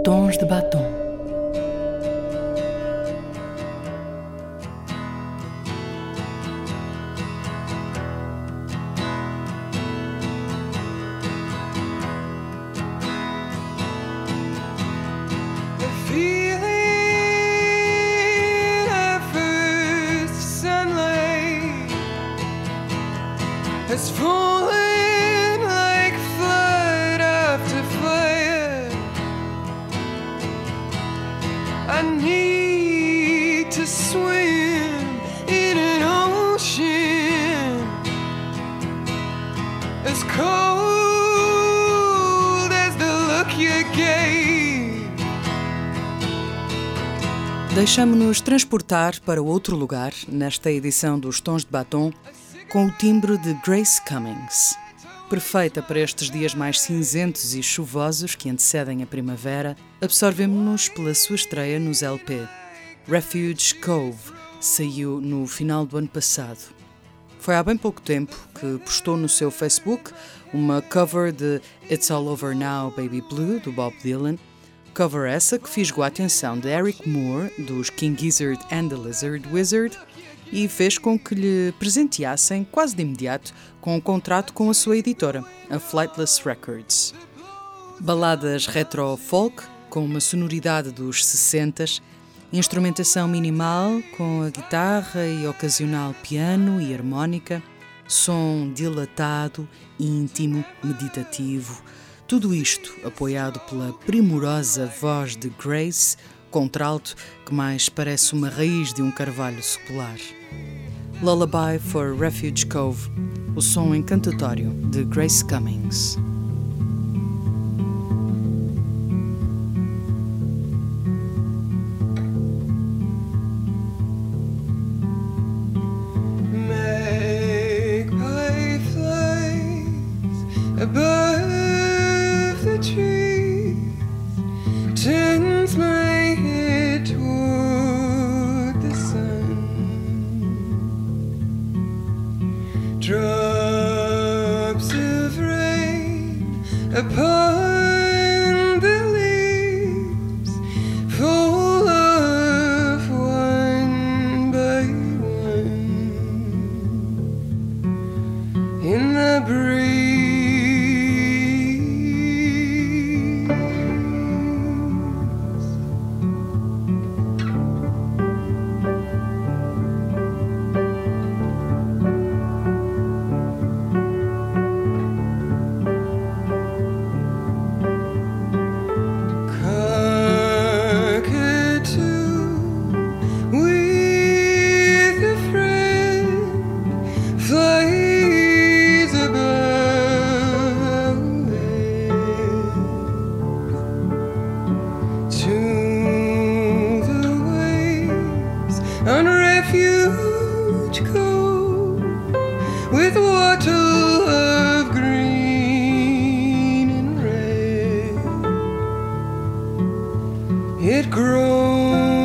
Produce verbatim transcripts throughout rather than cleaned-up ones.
Tons de Batom. Has fallen like flood after fire. I need to swim in an ocean as cold as the look you gave. Deixamo-nos transportar para outro lugar nesta edição dos Tons de Batom, com o timbre de Grace Cummings. Perfeita para estes dias mais cinzentos e chuvosos que antecedem a primavera, absorvemo-nos pela sua estreia nos L P. Refuge Cove saiu no final do ano passado. Foi há bem pouco tempo que postou no seu Facebook uma cover de It's All Over Now, Baby Blue, do Bob Dylan, cover essa que fisgou a atenção de Eric Moore, dos King Gizzard and the Lizard Wizard, e fez com que lhe presenteassem quase de imediato com um contrato com a sua editora, a Flightless Records. Baladas retro-folk, com uma sonoridade dos sessentas, instrumentação minimal com a guitarra e ocasional piano e harmónica, som dilatado, íntimo, meditativo, tudo isto apoiado pela primorosa voz de Grace, contralto que mais parece uma raiz de um carvalho secular. Lullaby for Refuge Cove, o som encantatório de Grace Cummings. Magpie flies above the trees, turns my head toward the sun. Drops of rain upon the leaves fall off one by one in the breeze. On Refuge Cove, with water of green and red, it grows.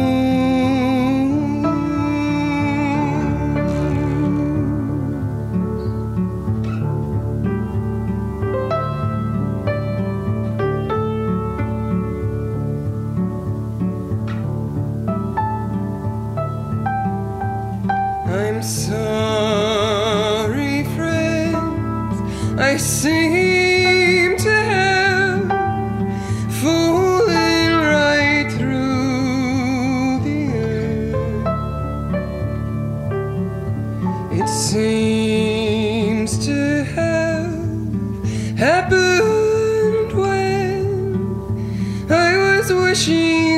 I'm sorry, friends, I seem to have fallen right through the earth. It seems to have happened when I was wishing